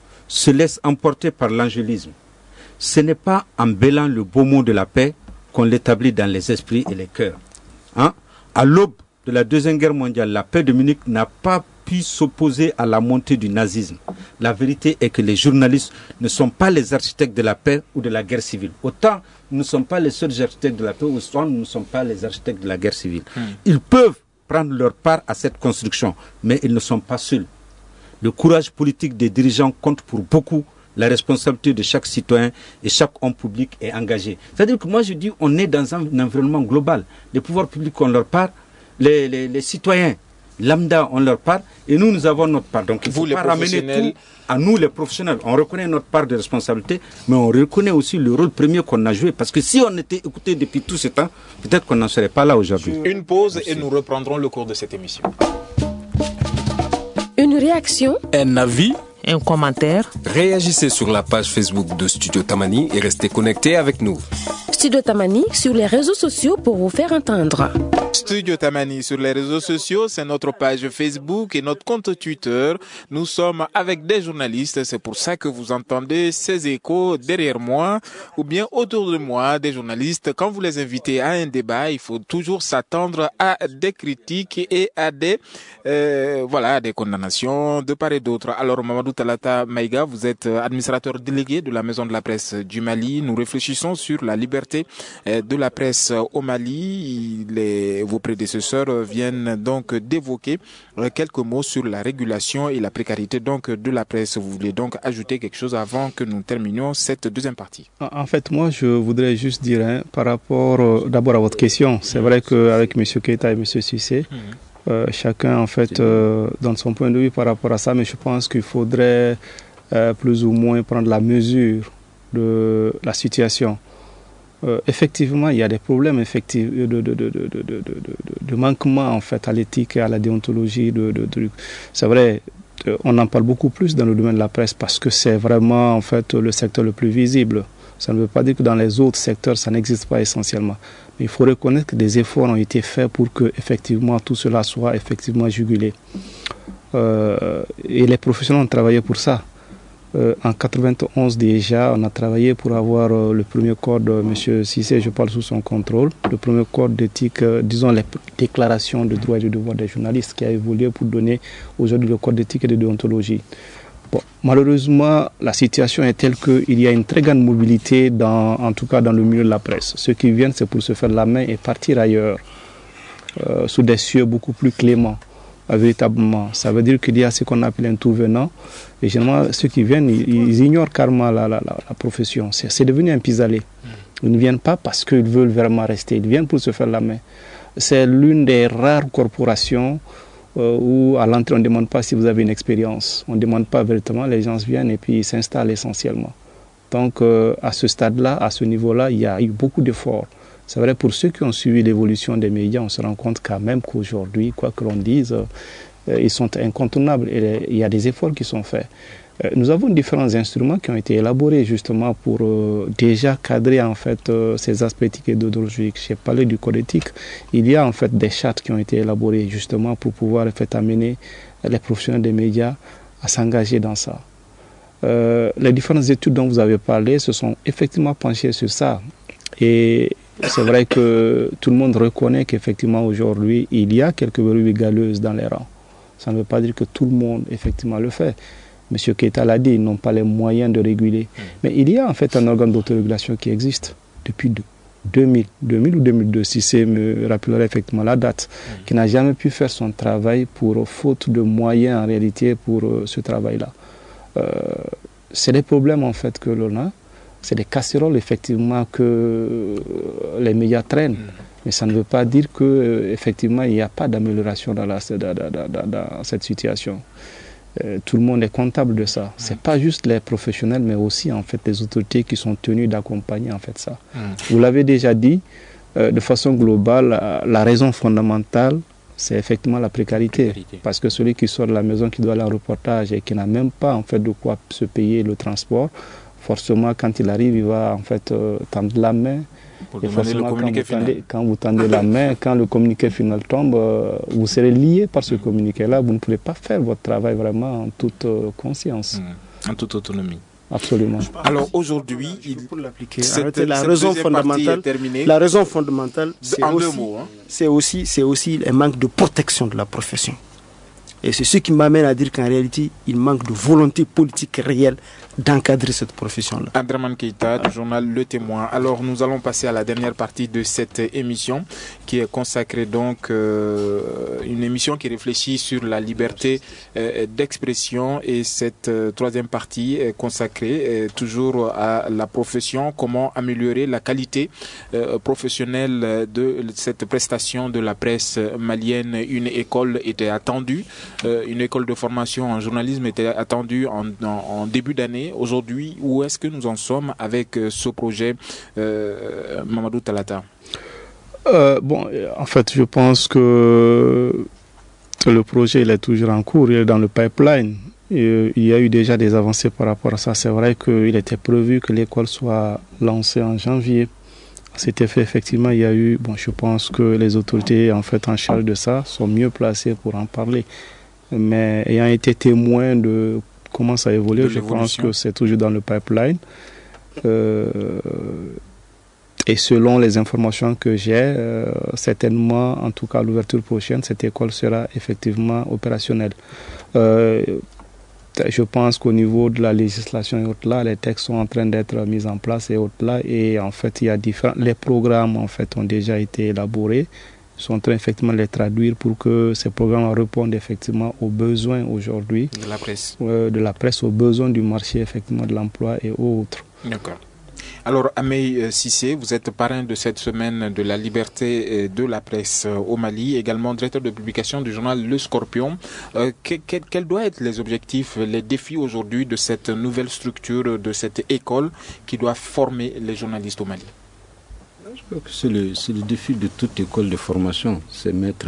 Speaker 5: se laissent emporter par l'angélisme. Ce n'est pas en bêlant le beau mot de la paix qu'on l'établit dans les esprits et les cœurs. Hein? À l'aube de la Deuxième Guerre mondiale, la paix de Munich n'a pas pu s'opposer à la montée du nazisme. La vérité est que les journalistes ne sont pas les architectes de la paix ou de la guerre civile. Autant nous ne sommes pas les seuls architectes de la paix, autant nous ne sommes pas les architectes de la guerre civile. Mmh. Ils peuvent prendre leur part à cette construction. Mais ils ne sont pas seuls. Le courage politique des dirigeants compte pour beaucoup. La responsabilité de chaque citoyen et chaque homme public est engagé. C'est-à-dire que moi je dis, on est dans un, un environnement global. Les pouvoirs publics ont leur part, les, les, les citoyens lambda ont leur part, et nous, nous avons notre part. Donc il ne faut pas ramener tout à nous les professionnels. On reconnaît notre part de responsabilité, mais on reconnaît aussi le rôle premier qu'on a joué. Parce que si on était écouté depuis tout ce temps, peut-être qu'on n'en serait pas là aujourd'hui.
Speaker 2: Une pause
Speaker 5: Merci.
Speaker 2: Et nous reprendrons le cours de cette émission.
Speaker 6: Une réaction,
Speaker 7: un avis,
Speaker 1: un commentaire.
Speaker 7: Réagissez sur la page Facebook de Studio Tamani et restez connectés avec nous.
Speaker 6: Studio Tamani sur les réseaux sociaux pour vous faire entendre.
Speaker 2: Studio Tamani sur les réseaux sociaux, c'est notre page Facebook et notre compte Twitter. Nous sommes avec des journalistes, c'est pour ça que vous entendez ces échos derrière moi ou bien autour de moi, des journalistes. Quand vous les invitez à un débat, il faut toujours s'attendre à des critiques et à des euh, voilà, des condamnations de part et d'autre. Alors Mamadou Talata Maïga, vous êtes administrateur délégué de la Maison de la Presse du Mali. Nous réfléchissons sur la liberté de la presse au Mali. Les Vos prédécesseurs viennent donc d'évoquer quelques mots sur la régulation et la précarité donc de la presse. Vous voulez donc ajouter quelque chose avant que nous terminions cette deuxième partie?
Speaker 4: En fait, moi, je voudrais juste dire, hein, par rapport euh, d'abord à votre question, c'est vrai qu'avec M. Keita et M. Cissé, mmh. euh, chacun en fait euh, donne son point de vue par rapport à ça, mais je pense qu'il faudrait euh, plus ou moins prendre la mesure de la situation. Euh, effectivement, il y a des problèmes effectifs de, de, de, de, de, de, de, de manquement en fait à l'éthique et à la déontologie. De, de, de, c'est vrai, on en parle beaucoup plus dans le domaine de la presse parce que c'est vraiment en fait le secteur le plus visible. Ça ne veut pas dire que dans les autres secteurs, ça n'existe pas essentiellement. Mais il faut reconnaître que des efforts ont été faits pour que effectivement tout cela soit effectivement jugulé. Euh, et les professionnels ont travaillé pour ça. Euh, en quatre-vingt-onze déjà, on a travaillé pour avoir euh, le premier code, euh, M. Cissé, je parle sous son contrôle, le premier code d'éthique, euh, disons les déclarations de droits et de devoirs des journalistes qui a évolué pour donner aujourd'hui le code d'éthique et de déontologie. Bon, malheureusement, la situation est telle qu'il y a une très grande mobilité, dans, en tout cas dans le milieu de la presse. Ceux qui viennent, c'est pour se faire la main et partir ailleurs, euh, sous des cieux beaucoup plus cléments. Véritablement, ça veut dire qu'il y a ce qu'on appelle un tout venant. Et généralement, ceux qui viennent, ils, ils ignorent carrément la, la, la, la profession. C'est, c'est devenu un pis-aller. Ils ne viennent pas parce qu'ils veulent vraiment rester. Ils viennent pour se faire la main. C'est l'une des rares corporations euh, où à l'entrée, on ne demande pas si vous avez une expérience. On ne demande pas véritablement. Les gens viennent et puis ils s'installent essentiellement. Donc, euh, à ce stade-là, à ce niveau-là, il y a eu beaucoup d'efforts. C'est vrai, pour ceux qui ont suivi l'évolution des médias, on se rend compte quand même qu'aujourd'hui, quoi que l'on dise, euh, ils sont incontournables et il y a des efforts qui sont faits. Euh, nous avons différents instruments qui ont été élaborés justement pour euh, déjà cadrer en fait euh, ces aspects éthiques et déontologiques. J'ai parlé du code éthique. Il y a en fait des chartes qui ont été élaborées justement pour pouvoir en fait amener les professionnels des médias à s'engager dans ça. Euh, les différentes études dont vous avez parlé se sont effectivement penchées sur ça. Et c'est vrai que tout le monde reconnaît qu'effectivement aujourd'hui, il y a quelques brebis galeuses dans les rangs. Ça ne veut pas dire que tout le monde effectivement le fait. M. Keita l'a dit, ils n'ont pas les moyens de réguler. Mmh. Mais il y a en fait un organe d'autorégulation qui existe depuis deux mille, deux mille ou deux mille deux, si c'est me rappellerait effectivement la date, mmh. qui n'a jamais pu faire son travail pour faute de moyens en réalité pour euh, ce travail-là. Euh, c'est des problèmes en fait que l'on a. C'est des casseroles effectivement que les médias traînent, mmh. mais ça ne veut pas dire que effectivement il n'y a pas d'amélioration dans, la, dans, dans, dans cette situation. Euh, tout le monde est comptable de ça. Mmh. C'est pas juste les professionnels, mais aussi en fait les autorités qui sont tenues d'accompagner en fait ça. Mmh. Vous l'avez déjà dit, euh, de façon globale, la, la raison fondamentale, c'est effectivement la précarité. précarité. Parce que celui qui sort de la maison, qui doit aller en reportage et qui n'a même pas en fait de quoi se payer le transport, forcément, quand il arrive, il va en fait euh, tendre la main.
Speaker 2: Pour
Speaker 4: et forcément,
Speaker 2: le communiqué
Speaker 4: quand, vous
Speaker 2: final.
Speaker 4: tendez, quand vous tendez la main, quand le communiqué final tombe, euh, vous serez lié par ce mmh. communiqué-là. Vous ne pourrez pas faire votre travail vraiment en toute euh, conscience.
Speaker 2: Mmh. En toute autonomie.
Speaker 4: Absolument.
Speaker 2: Alors aujourd'hui, il...
Speaker 3: pour l'appliquer,
Speaker 2: cette,
Speaker 3: la
Speaker 2: cette
Speaker 3: raison fondamentale, la raison fondamentale, c'est
Speaker 2: en
Speaker 3: aussi,
Speaker 2: deux mots, hein.
Speaker 3: c'est aussi, c'est aussi un manque de protection de la profession. Et c'est ce qui m'amène à dire qu'en réalité, il manque de volonté politique réelle d'encadrer cette profession-là.
Speaker 2: Abdraman Keïta, du journal Le Témoin. Alors, nous allons passer à la dernière partie de cette émission qui est consacrée donc, euh, une émission qui réfléchit sur la liberté euh, d'expression, et cette euh, troisième partie est consacrée euh, toujours à la profession, comment améliorer la qualité euh, professionnelle de cette prestation de la presse malienne. Une école était attendue, euh, une école de formation en journalisme était attendue en, en, en début d'année. Aujourd'hui, où est-ce que nous en sommes avec euh, ce projet, euh, Mamadou Talata?
Speaker 4: euh, Bon, en fait, je pense que le projet il est toujours en cours, il est dans le pipeline. Et il y a eu déjà des avancées par rapport à ça. C'est vrai qu'il était prévu que l'école soit lancée en janvier. À cet effet, effectivement, il y a eu, bon, je pense que les autorités en fait en charge de ça sont mieux placées pour en parler. Mais ayant été témoin de comment ça évolue, je pense que c'est toujours dans le pipeline. Euh, et selon les informations que j'ai, euh, certainement, en tout cas à l'ouverture prochaine, cette école sera effectivement opérationnelle. Euh, je pense qu'au niveau de la législation et autres là, les textes sont en train d'être mis en place et autres là. Et en fait, il y a différents, les programmes en fait ont déjà été élaborés. Sont en train effectivement de les traduire pour que ces programmes répondent effectivement aux besoins aujourd'hui
Speaker 2: de la presse,
Speaker 4: euh, de la presse, aux besoins du marché effectivement de l'emploi et autres.
Speaker 2: D'accord. Alors, Amey Cissé, vous êtes parrain de cette semaine de la liberté de la presse au Mali, également directeur de publication du journal Le Scorpion. Euh, quels que, quel doivent être les objectifs, les défis aujourd'hui de cette nouvelle structure, de cette école qui doit former les journalistes au Mali?
Speaker 5: Je crois que c'est le, c'est le défi de toute école de formation, c'est mettre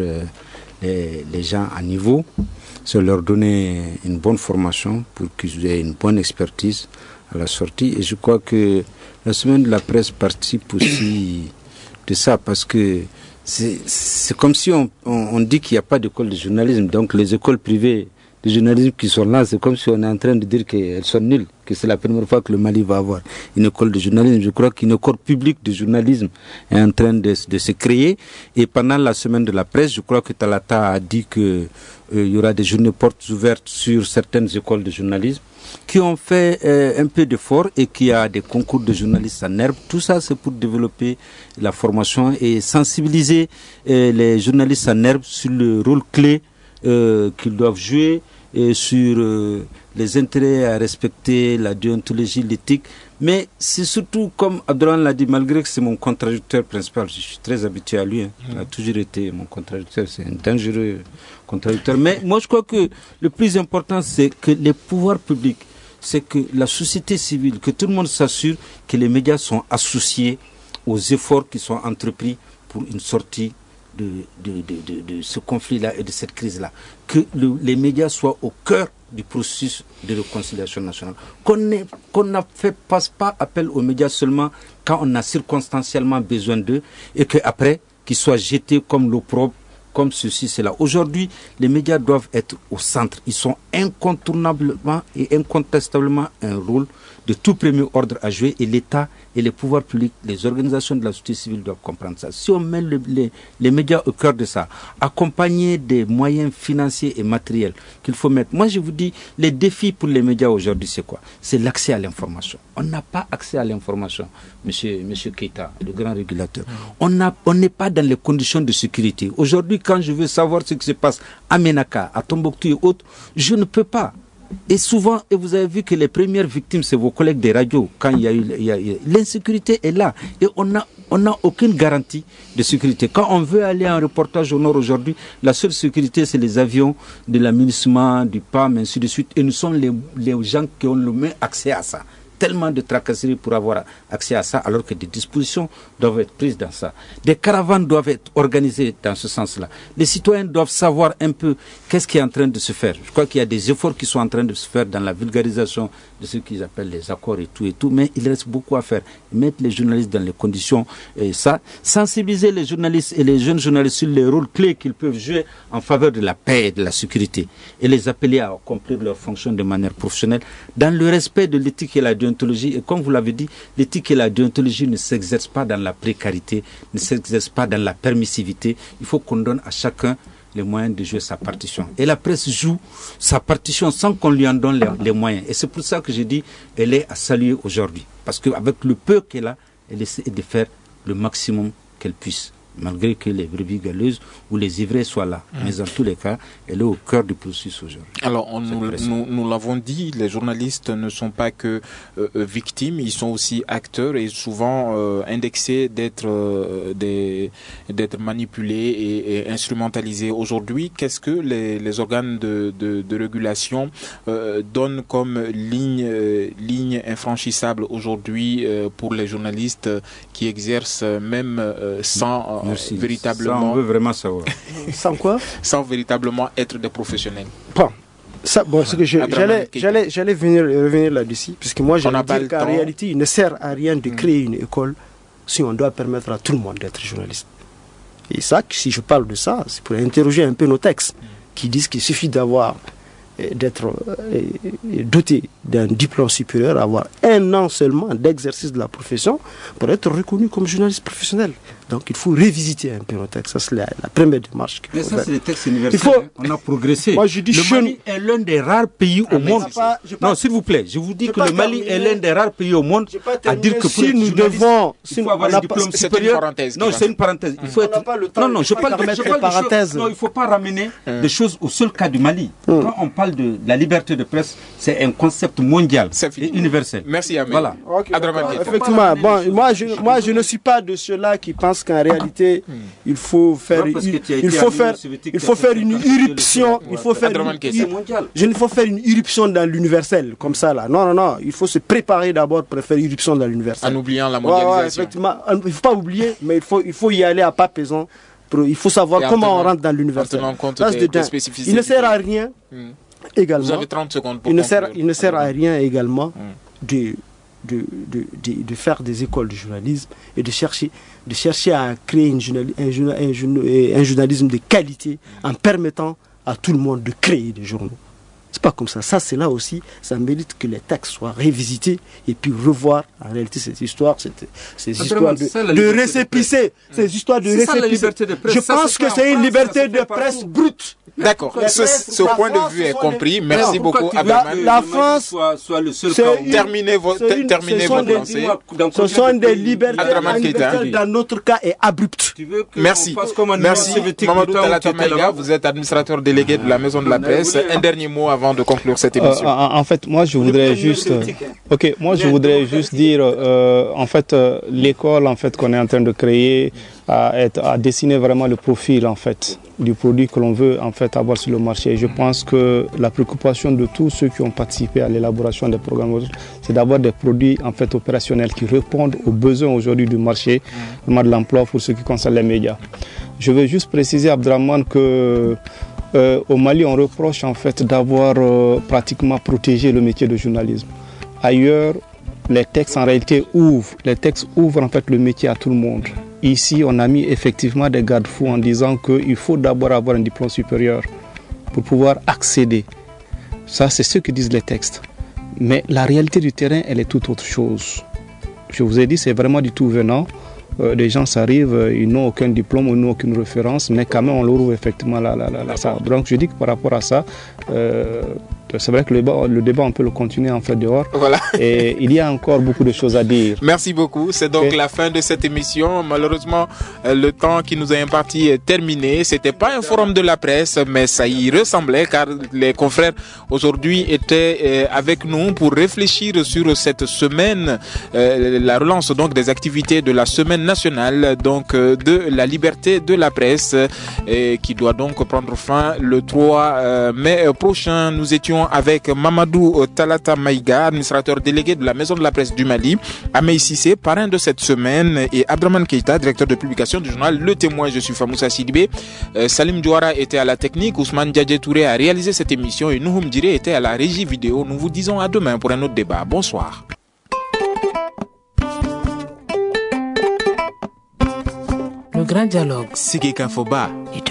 Speaker 5: les, les gens à niveau, c'est leur donner une bonne formation pour qu'ils aient une bonne expertise à la sortie. Et je crois que la semaine de la presse participe aussi de ça, parce que c'est, c'est comme si on, on, on dit qu'il n'y a pas d'école de journalisme, donc les écoles privées de journalisme qui sont là, c'est comme si on est en train de dire qu'elles sont nulles, que c'est la première fois que le Mali va avoir une école de journalisme. Je crois qu'une école publique de journalisme est en train de, de se créer. Et pendant la semaine de la presse, je crois que Talata a dit qu'il euh, y aura des journées portes ouvertes sur certaines écoles de journalisme qui ont fait euh, un peu d'effort et qui a des concours de journalistes en herbe. Tout ça, c'est pour développer la formation et sensibiliser euh, les journalistes en herbe sur le rôle clé euh, qu'ils doivent jouer et sur euh, les intérêts à respecter, la déontologie, l'éthique. Mais c'est surtout, comme Abdourahmane l'a dit, malgré que c'est mon contradicteur principal, je suis très habitué à lui, hein. Il a toujours été mon contradicteur, c'est un dangereux contradicteur. Mais moi je crois que le plus important, c'est que les pouvoirs publics, c'est que la société civile, que tout le monde s'assure que les médias sont associés aux efforts qui sont entrepris pour une sortie de, de, de, de, de ce conflit-là et de cette crise-là. Que le, les médias soient au cœur du processus de réconciliation nationale. Qu'on ne qu'on ne fait passe pas appel aux médias seulement quand on a circonstanciellement besoin d'eux et qu'après, qu'ils soient jetés comme l'opprobre, comme ceci, cela. Aujourd'hui, les médias doivent être au centre. Ils sont incontournablement et incontestablement un rôle de tout premier ordre à jouer, et l'État et les pouvoirs publics, les organisations de la société civile doivent comprendre ça. Si on met le, les, les médias au cœur de ça, accompagnés des moyens financiers et matériels qu'il faut mettre. Moi, je vous dis, les défis pour les médias aujourd'hui, c'est quoi? C'est l'accès à l'information. On n'a pas accès à l'information, monsieur, monsieur Keïta, le grand régulateur. On n'a, on n'est pas dans les conditions de sécurité. Aujourd'hui, quand je veux savoir ce qui se passe à Ménaka, à Tombouctou et autres, je ne peux pas. Et souvent, et vous avez vu que les premières victimes, c'est vos collègues des radios. Quand il y a eu, il y a, l'insécurité est là. Et on n'a on n'a aucune garantie de sécurité. Quand on veut aller en reportage au nord aujourd'hui, la seule sécurité, c'est les avions de l'aménagement, du P A M, ainsi de suite. Et nous sommes les, les gens qui ont le même accès à ça. Tellement de tracasseries pour avoir accès à ça, alors que des dispositions doivent être prises dans ça. Des caravanes doivent être organisées dans ce sens-là. Les citoyens doivent savoir un peu qu'est-ce qui est en train de se faire. Je crois qu'il y a des efforts qui sont en train de se faire dans la vulgarisation de ce qu'ils appellent les accords et tout et tout, mais il reste beaucoup à faire. Mettre les journalistes dans les conditions, et ça, sensibiliser les journalistes et les jeunes journalistes sur les rôles clés qu'ils peuvent jouer en faveur de la paix et de la sécurité, et les appeler à accomplir leurs fonctions de manière professionnelle, dans le respect de l'éthique et la déontologie. Et comme vous l'avez dit, l'éthique et la déontologie ne s'exercent pas dans la précarité, ne s'exercent pas dans la permissivité. Il faut qu'on donne à chacun les moyens de jouer sa partition. Et la presse joue sa partition sans qu'on lui en donne les, les moyens. Et c'est pour ça que je dis elle est à saluer aujourd'hui. Parce qu'avec le peu qu'elle a, elle essaie de faire le maximum qu'elle puisse. Malgré que les brebis galeuses ou les ivraies soient là. Mmh. Mais en tous les cas, elle est au cœur du processus aujourd'hui.
Speaker 2: Alors, on, nous, nous, nous l'avons dit, les journalistes ne sont pas que euh, victimes, ils sont aussi acteurs et souvent euh, indexés d'être euh, des, d'être manipulés et, et instrumentalisés. Aujourd'hui, qu'est-ce que les, les organes de, de, de régulation euh, donnent comme ligne, euh, ligne infranchissable aujourd'hui euh, pour les journalistes qui exercent même euh, sans...
Speaker 5: Merci.
Speaker 2: Véritablement.
Speaker 5: Ça, on veut vraiment savoir.
Speaker 3: Sans quoi?
Speaker 2: Sans véritablement être des professionnels.
Speaker 3: Bon, ça, bon, ce que je, j'allais, j'allais, j'allais venir revenir là-dessus, puisque moi, j'allais dire qu'en réalité, il ne sert à rien de créer une école si on doit permettre à tout le monde d'être journaliste. Et ça, si je parle de ça, c'est pour interroger un peu nos textes qui disent qu'il suffit d'avoir d'être euh, doté d'un diplôme supérieur, avoir un an seulement d'exercice de la profession pour être reconnu comme journaliste professionnel. Donc il faut révisiter un peu nos textes. Ça, c'est la, la première démarche.
Speaker 5: Mais ça,
Speaker 3: faire.
Speaker 5: C'est des textes universels.
Speaker 3: Faut...
Speaker 5: Hein. On a progressé.
Speaker 3: Moi, je dis
Speaker 5: le
Speaker 3: je...
Speaker 5: Mali est l'un des rares pays
Speaker 3: ah,
Speaker 5: au monde.
Speaker 3: Pas, pas...
Speaker 5: Non, s'il vous plaît, je vous dis
Speaker 3: je
Speaker 5: que le Mali est l'un des rares pays au monde à dire que
Speaker 3: si nous devons,
Speaker 5: il faut avoir un diplôme
Speaker 2: pas...
Speaker 5: supérieur.
Speaker 2: C'est une parenthèse.
Speaker 5: Non, c'est une parenthèse. Il faut être... Non, non, je parle de parenthèse. Non, il ne faut pas ramener des choses au seul cas du Mali. Quand on parle de la liberté de presse, c'est un concept mondial et universel.
Speaker 2: Merci, Ahmed.
Speaker 5: Voilà.
Speaker 3: Okay, effectivement, bon, moi, je, moi, je ne suis pas de ceux-là qui pensent qu'en réalité, il faut faire, il, il faut faire, il faut faire une irruption, il faut faire, une, je ne faut faire une irruption dans l'universel comme ça là. Non, non, non, il faut se préparer d'abord pour faire irruption dans l'universel.
Speaker 2: En oubliant la mondialisation.
Speaker 3: Ouais, ouais, effectivement, il ne faut pas oublier, mais il faut, il faut y aller à pas pesant. Il faut savoir
Speaker 2: et
Speaker 3: comment
Speaker 2: tenant,
Speaker 3: on rentre dans l'universel.
Speaker 2: Des, des spécificités.
Speaker 3: Il ne sert à rien. Hmm. Également,
Speaker 2: vous avez trente secondes pour
Speaker 3: il ne sert, il ne sert à
Speaker 2: mmh.
Speaker 3: rien également mmh. de, de, de, de, de faire des écoles de journalisme et de chercher, de chercher à créer une journali, un, un, un journalisme de qualité en permettant à tout le monde de créer des journaux. C'est pas comme ça. Ça, c'est là aussi, ça mérite que les textes soient révisités et puis revoir en réalité cette histoire, cette, ces histoires de, de récépissé, ces histoires de récépissé. Je pense que c'est une liberté de presse brute.
Speaker 2: D'accord, ce, ce point de vue est compris. Des... Merci non, beaucoup,
Speaker 3: Abdelman. La, la France,
Speaker 5: soit, soit le seul
Speaker 3: une,
Speaker 2: terminez, vo une, terminez votre
Speaker 3: des,
Speaker 2: pensée.
Speaker 3: Ce sont des libertés, la liberté dans notre cas est abrupte.
Speaker 2: Merci. Merci, Mamadou Talata Maïga, vous êtes administrateur délégué de la Maison de la Presse. Un dernier mot avant de conclure cette émission.
Speaker 4: Euh, en, en fait, moi, je voudrais juste, euh, ok, moi, je voudrais juste dire, euh, en fait, euh, l'école, en fait, qu'on est en train de créer, à, être, à dessiner vraiment le profil, en fait, du produit que l'on veut, en fait, avoir sur le marché. Je pense que la préoccupation de tous ceux qui ont participé à l'élaboration des programmes, c'est d'avoir des produits, en fait, opérationnels qui répondent aux besoins aujourd'hui du marché, de l'emploi pour ce qui concerne les médias. Je veux juste préciser, Abdelrahman, que Euh, au Mali, on reproche en fait d'avoir euh, pratiquement protégé le métier de journalisme. Ailleurs, les textes en réalité ouvrent, les textes ouvrent en fait le métier à tout le monde. Ici, on a mis effectivement des garde-fous en disant qu'il faut d'abord avoir un diplôme supérieur pour pouvoir accéder. Ça, c'est ce que disent les textes. Mais la réalité du terrain, elle est tout autre chose. Je vous ai dit, c'est vraiment du tout venant. Euh, les gens s'arrivent, euh, ils n'ont aucun diplôme, ils n'ont aucune référence, mais quand même on leur ouvre effectivement la, la, la, la ça. Donc je dis que par rapport à ça, euh, c'est vrai que le débat, le débat on peut le continuer en fait dehors.
Speaker 2: Voilà.
Speaker 4: Et il y a encore beaucoup de choses à dire.
Speaker 2: Merci beaucoup. C'est donc okay. la fin de cette émission. Malheureusement, euh, le temps qui nous est imparti est terminé. C'était pas un forum de la presse, mais ça y ressemblait car les confrères aujourd'hui étaient euh, avec nous pour réfléchir sur cette semaine, euh, la relance donc des activités de la semaine nationale donc euh, de la liberté de la presse euh, qui doit donc prendre fin le trois euh, mai prochain. Nous étions avec Mamadou Talata Maïga, administrateur délégué de la Maison de la Presse du Mali, Amey Sissé, parrain de cette semaine, et Abdraman Keita, directeur de publication du journal Le Témoin. Je suis Famoussa Sidibé. Euh, Salim Douara était à la technique, Ousmane Diadje Touré a réalisé cette émission et Nouhoum Diré était à la régie vidéo. Nous vous disons à demain pour un autre débat. Bonsoir.
Speaker 1: Le grand dialogue.
Speaker 8: Sigeka Foba.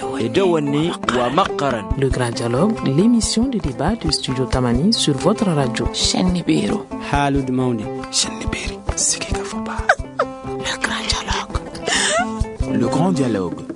Speaker 1: Le grand dialogue, l'émission de débat du studio Tamani sur votre radio.
Speaker 9: Shenibiro.
Speaker 8: Halud Mauni.
Speaker 9: Shenibiri. Sigeka Foba.
Speaker 1: Le grand dialogue.
Speaker 8: Le grand dialogue.